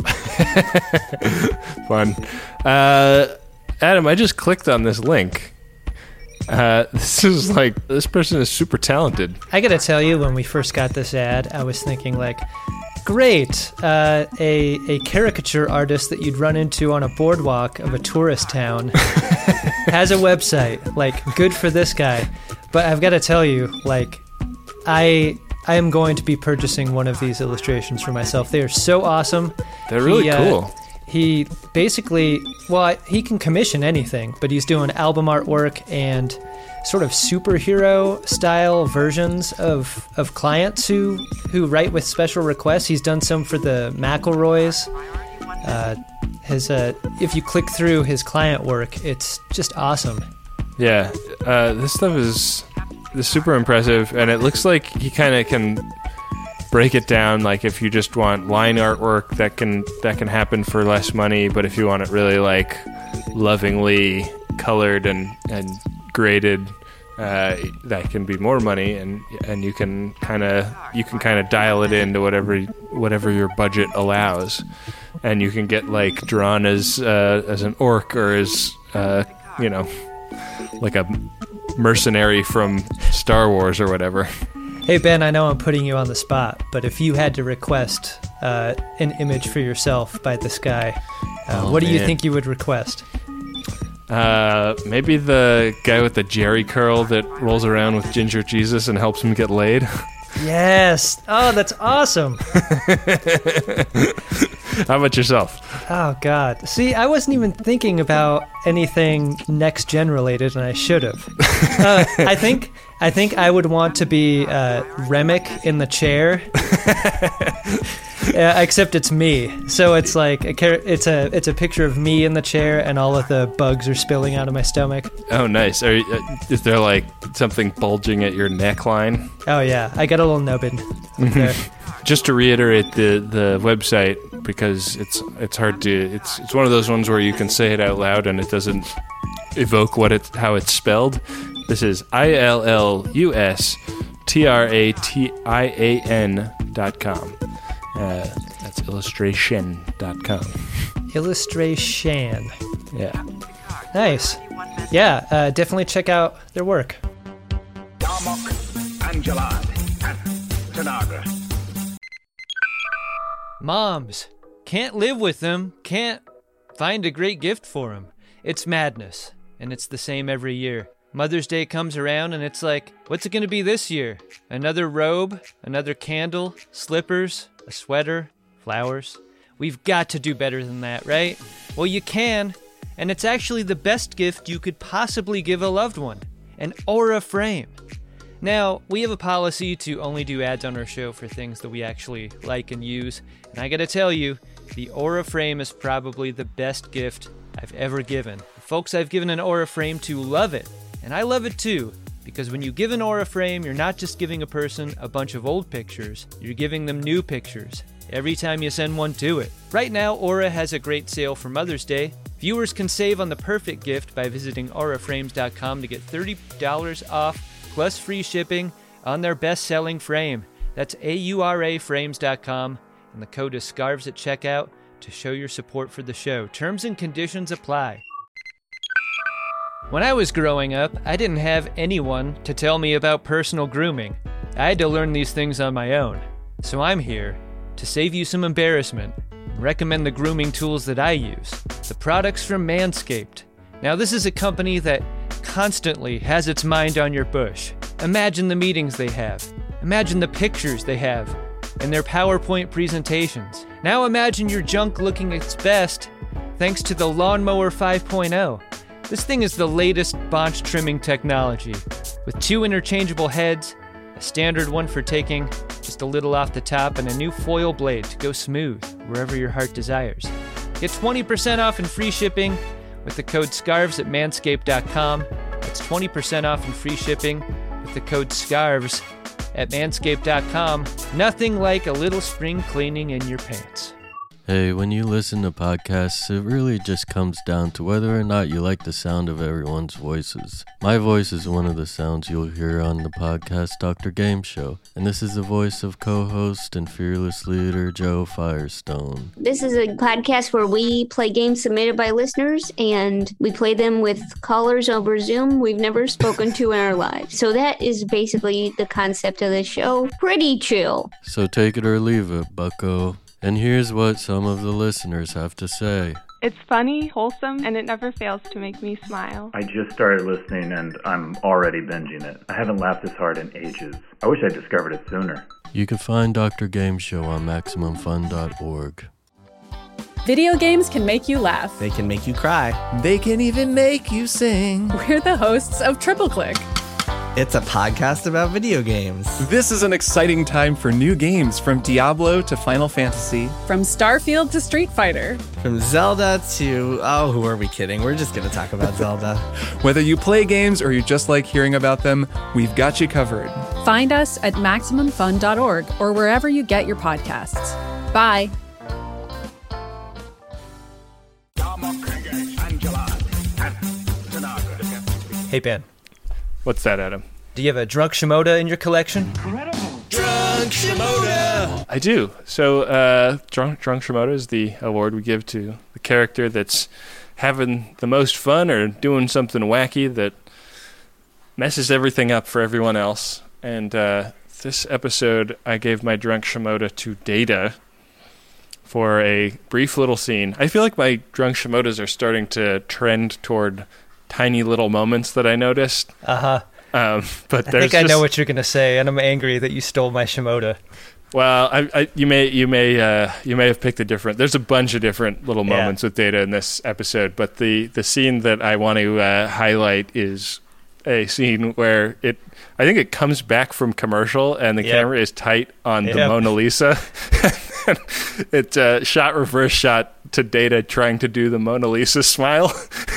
Fun. Uh, Adam, I just clicked on this link. Uh, this is like, this person is super talented. I gotta tell you, when we first got this ad, I was thinking like, great, uh, a a caricature artist that you'd run into on a boardwalk of a tourist town has a website. Like, good for this guy. But I've got to tell you, like, I I am going to be purchasing one of these illustrations for myself. They are so awesome. They're really He, uh, cool. He basically, well, I- he can commission anything, but he's doing album artwork and sort of superhero style versions of, of clients who, who write with special requests. He's done some for the McElroys. Uh, his, uh, if you click through his client work, it's just awesome. Yeah, uh, this stuff is, is super impressive, and it looks like he kind of can break it down. Like if you just want line artwork, that can that can happen for less money. But if you want it really like lovingly colored and and graded, uh, that can be more money, and and you can kind of you can kind of dial it into whatever whatever your budget allows, and you can get like drawn as uh, as an orc or as uh, you know, like a mercenary from Star Wars or whatever. Hey, Ben, I know I'm putting you on the spot, but if you had to request uh, an image for yourself by this guy, uh, Oh, what do you man. think you would request? Uh, maybe the guy with the Jerry curl that rolls around with Ginger Jesus and helps him get laid. Yes. Oh, that's awesome. How about yourself? Oh, God. See, I wasn't even thinking about anything next gen related, and I should have. Uh, I think I think I would want to be uh, Remick in the chair, uh, except it's me. So it's like a char- it's a it's a picture of me in the chair, and all of the bugs are spilling out of my stomach. Oh, nice. Are, you- uh, is there like something bulging at your neckline? Oh yeah, I got a little nubbin up there. Just to reiterate the, the website, because it's it's hard to it's it's one of those ones where you can say it out loud and it doesn't evoke what it how it's spelled. This is I L L U S T R A T I A N dot com. Uh, that's illustration dot com. Illustration. Yeah. Nice. Yeah, uh, definitely check out their work. Darmok, Angelad, and Tanaga. Moms, can't live with them, can't find a great gift for them. It's madness, and it's the same every year. Mother's Day comes around and it's like, what's it going to be this year? Another robe, another candle, slippers, a sweater, flowers. We've got to do better than that, right? Well, you can, and it's actually the best gift you could possibly give a loved one, an Aura frame. Now, we have a policy to only do ads on our show for things that we actually like and use, and I gotta tell you, the Aura frame is probably the best gift I've ever given. The folks I've given an Aura frame to love it, and I love it too, because when you give an Aura frame, you're not just giving a person a bunch of old pictures, you're giving them new pictures every time you send one to it. Right now, Aura has a great sale for Mother's Day. Viewers can save on the perfect gift by visiting aura frames dot com to get thirty dollars off plus free shipping on their best-selling frame. That's A U R A frames dot com, and the code is SCARVES at checkout to show your support for the show. Terms and conditions apply. When I was growing up, I didn't have anyone to tell me about personal grooming. I had to learn these things on my own. So I'm here to save you some embarrassment and recommend the grooming tools that I use, the products from Manscaped. Now, this is a company that constantly has its mind on your bush. Imagine the meetings they have. Imagine the pictures they have and their PowerPoint presentations. Now imagine your junk looking its best thanks to the Lawnmower five point oh. This thing is the latest bonch trimming technology, with two interchangeable heads, a standard one for taking just a little off the top, and a new foil blade to go smooth wherever your heart desires. Get twenty percent off and free shipping with the code SCARVES at manscaped dot com. That's twenty percent off and free shipping with the code SCARVES at manscaped dot com. Nothing like a little spring cleaning in your pants. Hey, when you listen to podcasts, it really just comes down to whether or not you like the sound of everyone's voices. My voice is one of the sounds you'll hear on the podcast Doctor Game Show, and this is the voice of co-host and fearless leader Joe Firestone. This is a podcast where we play games submitted by listeners, and we play them with callers over Zoom we've never spoken to in our lives. So that is basically the concept of the show. Pretty chill. So take it or leave it, bucko. And here's what some of the listeners have to say. It's funny, wholesome, and it never fails to make me smile. I just started listening and I'm already binging it. I haven't laughed this hard in ages. I wish I discovered it sooner. You can find Doctor Game Show on maximum fun dot org. Video games can make you laugh. They can make you cry. They can even make you sing. We're the hosts of Triple Click. It's a podcast about video games. This is an exciting time for new games, from Diablo to Final Fantasy. From Starfield to Street Fighter. From Zelda to... Oh, who are we kidding? We're just going to talk about Zelda. Whether you play games or you just like hearing about them, we've got you covered. Find us at maximum fun dot org or wherever you get your podcasts. Bye. Hey, Ben. What's that, Adam? Do you have a Drunk Shimoda in your collection? Incredible. Drunk Shimoda! I do. So, uh, Drunk, Drunk Shimoda is the award we give to the character that's having the most fun or doing something wacky that messes everything up for everyone else. And uh, this episode, I gave my Drunk Shimoda to Data for a brief little scene. I feel like my Drunk Shimodas are starting to trend toward tiny little moments that I noticed. Uh-huh. Um, but I there's think I just, know what you're going to say, and I'm angry that you stole my Shimoda. Well, I, I, you may you may uh, you may have picked a different. There's a bunch of different little Yeah. moments with Data in this episode, but the, the scene that I want to uh, highlight is a scene where it. I think it comes back from commercial, and the Yep. camera is tight on the Yep. Mona Lisa. It's uh, shot reverse shot to Data trying to do the Mona Lisa smile.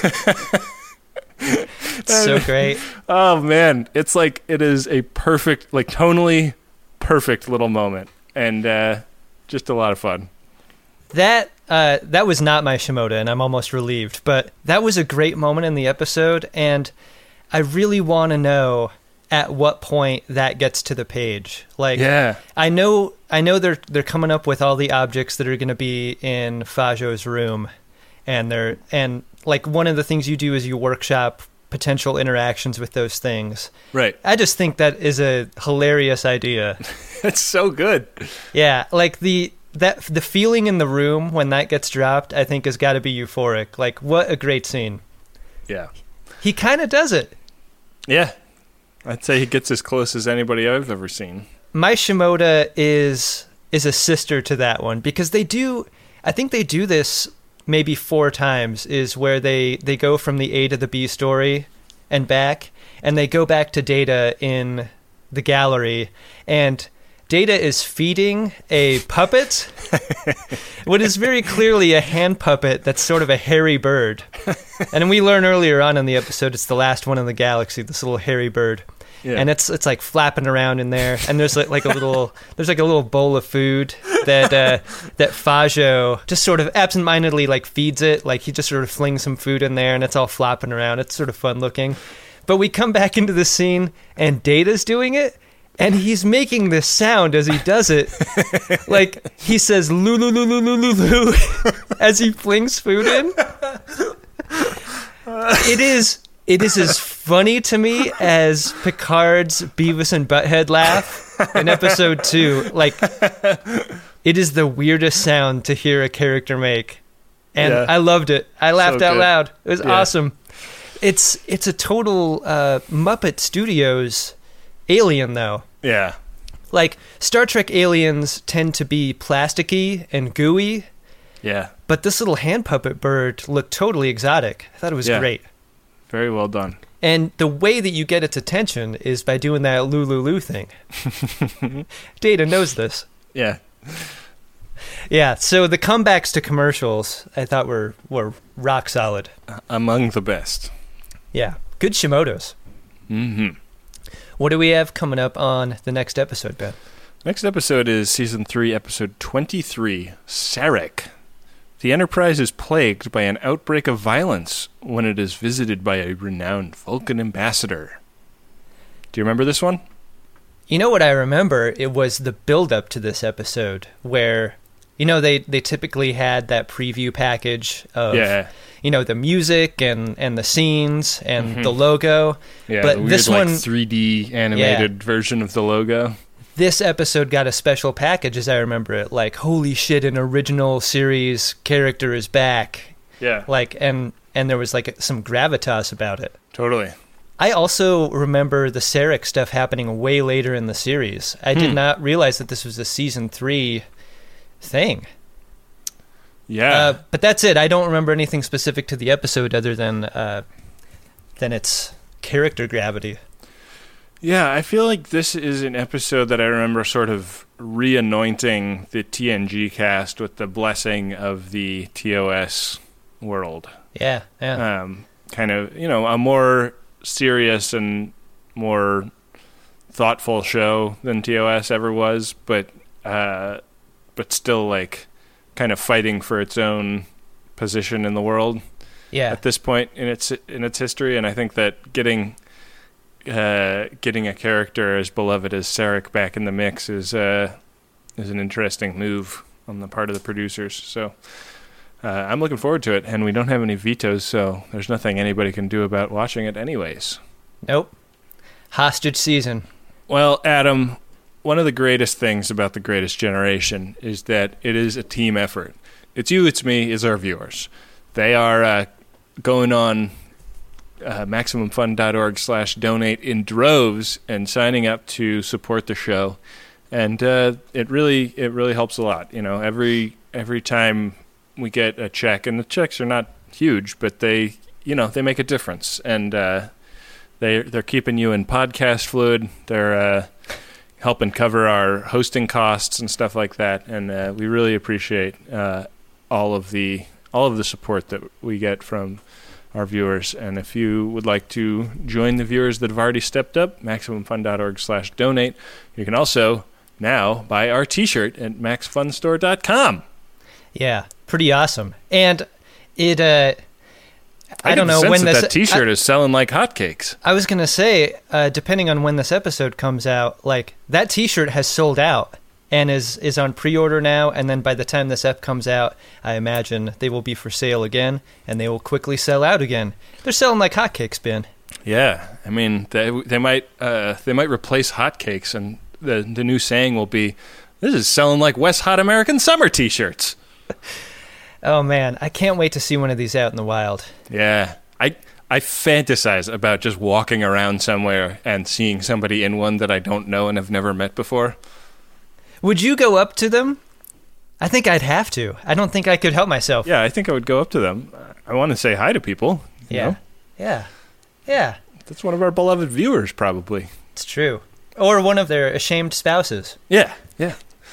It's so great. Oh man, it's like it is a perfect, like tonally perfect little moment, and uh, just a lot of fun. That uh, that was not my Shimoda, and I'm almost relieved. But that was a great moment in the episode, and I really want to know at what point that gets to the page. Like, yeah. I know, I know they're they're coming up with all the objects that are going to be in Fajo's room, and they're and like one of the things you do is you workshop potential interactions with those things. Right. I just think that is a hilarious idea. It's so good. Yeah, like the that the feeling in the room when that gets dropped, I think has got to be euphoric. Like, what a great scene. Yeah. He kind of does it. Yeah. I'd say he gets as close as anybody I've ever seen. Mai Shimoda is is a sister to that one because they do, I think they do this maybe four times, is where they, they go from the A to the B story and back, and they go back to Data in the gallery, and Data is feeding a puppet, what is very clearly a hand puppet that's sort of a hairy bird. And we learn earlier on in the episode it's the last one in the galaxy, this little hairy bird. Yeah. And it's it's like flapping around in there, and there's like, like a little there's like a little bowl of food that uh, that Fajo just sort of absentmindedly like feeds it, like he just sort of flings some food in there, and it's all flopping around. It's sort of fun looking. But we come back into the scene, and Data's doing it, and he's making this sound as he does it, like he says "loo loo loo loo loo loo loo" as he flings food in. It is. It is as funny to me as Picard's Beavis and Butthead laugh in episode two. Like, it is the weirdest sound to hear a character make. And yeah. I loved it. I laughed so out loud. It was yeah. awesome. It's it's a total uh, Muppet Studios alien, though. Yeah. Like, Star Trek aliens tend to be plasticky and gooey. Yeah. But this little hand puppet bird looked totally exotic. I thought it was yeah. great. Very well done. And the way that you get its attention is by doing that loo loo loo thing. Data knows this. Yeah. Yeah, so the comebacks to commercials I thought were, were rock solid. Among the best. Yeah. Good Shimodas. Mm-hmm. What do we have coming up on the next episode, Ben? Next episode is Season three, Episode twenty-three, Sarek. The Enterprise is plagued by an outbreak of violence when it is visited by a renowned Vulcan ambassador. Do you remember this one? You know what I remember? It was the build-up to this episode where, you know, they, they typically had that preview package of, yeah. you know, the music and, and the scenes and mm-hmm. the logo. Yeah, but the weird, this like, one, three D animated yeah. version of the logo. This episode got a special package, as I remember it. Like, holy shit, an original series character is back. Yeah. Like, and and there was, like, some gravitas about it. Totally. I also remember the Sarek stuff happening way later in the series. I hmm. did not realize that this was a season three thing. Yeah. Uh, but that's it. I don't remember anything specific to the episode other than uh, than its character gravity. Yeah, I feel like this is an episode that I remember sort of re-anointing the T N G cast with the blessing of the T O S world. Yeah, yeah. Um, kind of, you know, a more serious and more thoughtful show than T O S ever was, but uh, but still, like, kind of fighting for its own position in the world. Yeah. At this point in its in its history, and I think that getting. Uh, getting a character as beloved as Sarek back in the mix is uh, is an interesting move on the part of the producers. So uh, I'm looking forward to it, and we don't have any vetoes, so there's nothing anybody can do about watching it anyways. Nope. Hostage season. Well, Adam, one of the greatest things about The Greatest Generation is that it is a team effort. It's you, it's me, it's our viewers. They are uh, going on Uh, MaximumFun.org slash donate in droves and signing up to support the show, and uh, it really it really helps a lot. You know, every every time we get a check, and the checks are not huge, but they you know they make a difference, and uh, they they're keeping you in podcast fluid. They're uh, helping cover our hosting costs and stuff like that, and uh, we really appreciate uh, all of the all of the support that we get from our viewers. And if you would like to join the viewers that have already stepped up, MaximumFun.org slash donate. You can also now buy our t-shirt at Max Fun Store dot com. Yeah, pretty awesome. And it, uh, I, I don't know when that this that t-shirt I, is selling like hotcakes. I was going to say, uh, depending on when this episode comes out, like that t-shirt has sold out and is, is on pre-order now, and then by the time this ep comes out, I imagine they will be for sale again, and they will quickly sell out again. They're selling like hotcakes, Ben. Yeah, I mean, they they might uh, they might replace hotcakes and the the new saying will be, "This is selling like West Hot American Summer T-shirts." Oh man, I can't wait to see one of these out in the wild. Yeah, I I fantasize about just walking around somewhere and seeing somebody in one that I don't know and have never met before. Would you go up to them? I think I'd have to. I don't think I could help myself. Yeah, I think I would go up to them. I want to say hi to people. You Yeah. know? Yeah. Yeah. That's one of our beloved viewers, probably. It's true. Or one of their ashamed spouses. Yeah, yeah.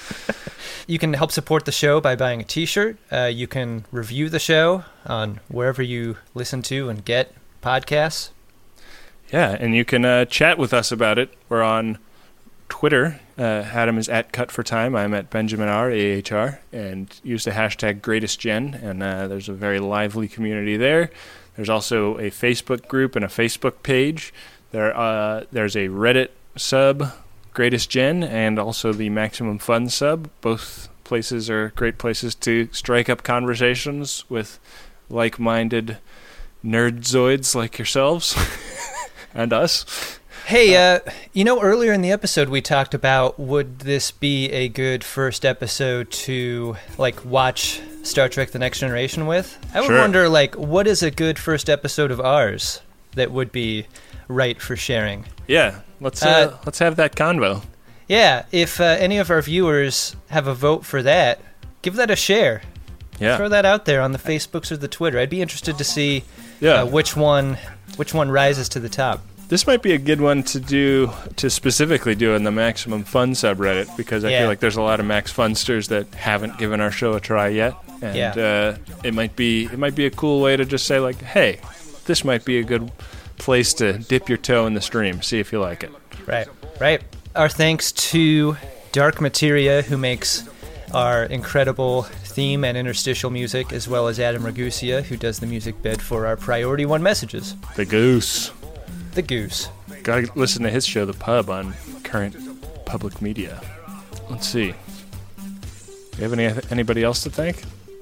You can help support the show by buying a t-shirt. Uh, you can review the show on wherever you listen to and get podcasts. Yeah, and you can uh, chat with us about it. We're on Twitter. Uh, Adam is at Cut for Time. I'm at Benjamin R, A H R, and use the hashtag GreatestGen, and uh, there's a very lively community there. There's also a Facebook group and a Facebook page. There, uh, there's a Reddit sub, GreatestGen, and also the Maximum Fun sub. Both places are great places to strike up conversations with like-minded nerdzoids like yourselves and us. Hey, uh, you know, earlier in the episode we talked about would this be a good first episode to, like, watch Star Trek The Next Generation with? I would Sure. wonder, like, what is a good first episode of ours that would be right for sharing? Yeah, let's uh, Uh, let's have that convo. Yeah, if uh, any of our viewers have a vote for that, give that a share. Yeah. Throw that out there on the Facebooks or the Twitter. I'd be interested to see Yeah. uh, which one which one rises to the top. This might be a good one to do, to specifically do in the Maximum Fun subreddit, because I Yeah. feel like there's a lot of Max Funsters that haven't given our show a try yet, and Yeah. uh, it might be it might be a cool way to just say like, hey, this might be a good place to dip your toe in the stream, see if you like it. Right, right. Our thanks to Dark Materia, who makes our incredible theme and interstitial music, as well as Adam Ragusia, who does the music bed for our Priority One messages. The Goose. The Goose. Gotta listen to his show, The Pub, on current public media. Let's see. Do you have any anybody else to thank?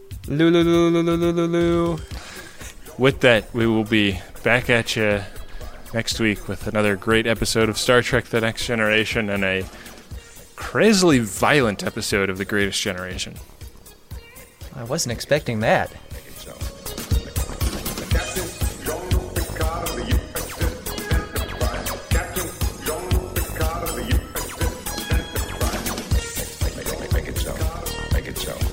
Lulu. With that, we will be back at you next week with another great episode of Star Trek The Next Generation and a crazily violent episode of The Greatest Generation. I wasn't expecting that. Make it so. Make it so.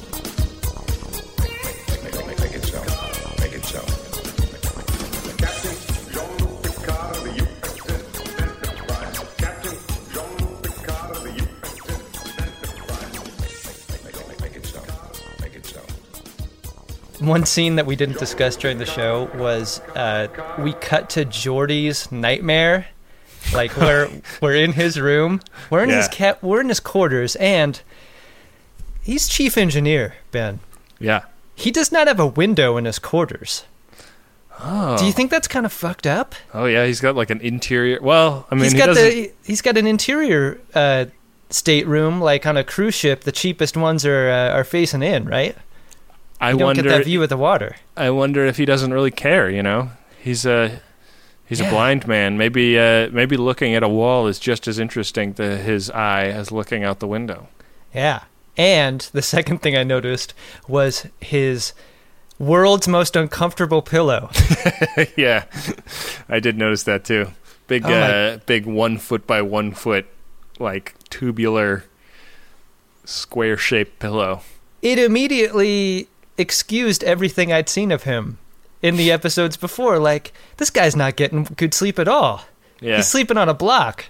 Make it, make it so. Make it so. Captain Jean-Luc Picard of the U S S Enterprise. Captain Jean-Luc Picard of the U S S Enterprise. Make it, make it so. Make it so. One scene that we didn't discuss during the show was uh, we cut to Geordi's nightmare. Like we're we're in his room, we're in his Yeah. cat, we're in his quarters, and he's chief engineer, Ben. Yeah. He does not have a window in his quarters. Oh. Do you think that's kind of fucked up? Oh yeah, he's got like an interior. Well, I mean, he's he got doesn't. the he's got an interior uh, stateroom, like on a cruise ship. The cheapest ones are uh, are facing in, right? I you don't wonder. get that view of the water. I wonder if he doesn't really care. You know, he's a he's Yeah. a blind man. Maybe uh, maybe looking at a wall is just as interesting to his eye as looking out the window. Yeah. And the second thing I noticed was his world's most uncomfortable pillow. Yeah, I did notice that too. Big, Oh, my- uh, big one foot by one foot, like tubular, square-shaped pillow. It immediately excused everything I'd seen of him in the episodes before. Like, this guy's not getting good sleep at all. Yeah. He's sleeping on a block.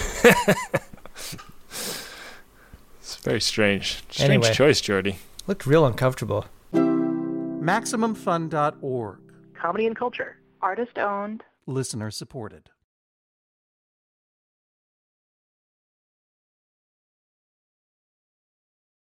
It's very strange. Strange Anyway. choice, Jordy. Looked real uncomfortable. Maximum Fun dot org. Comedy and culture. Artist owned. Listener supported.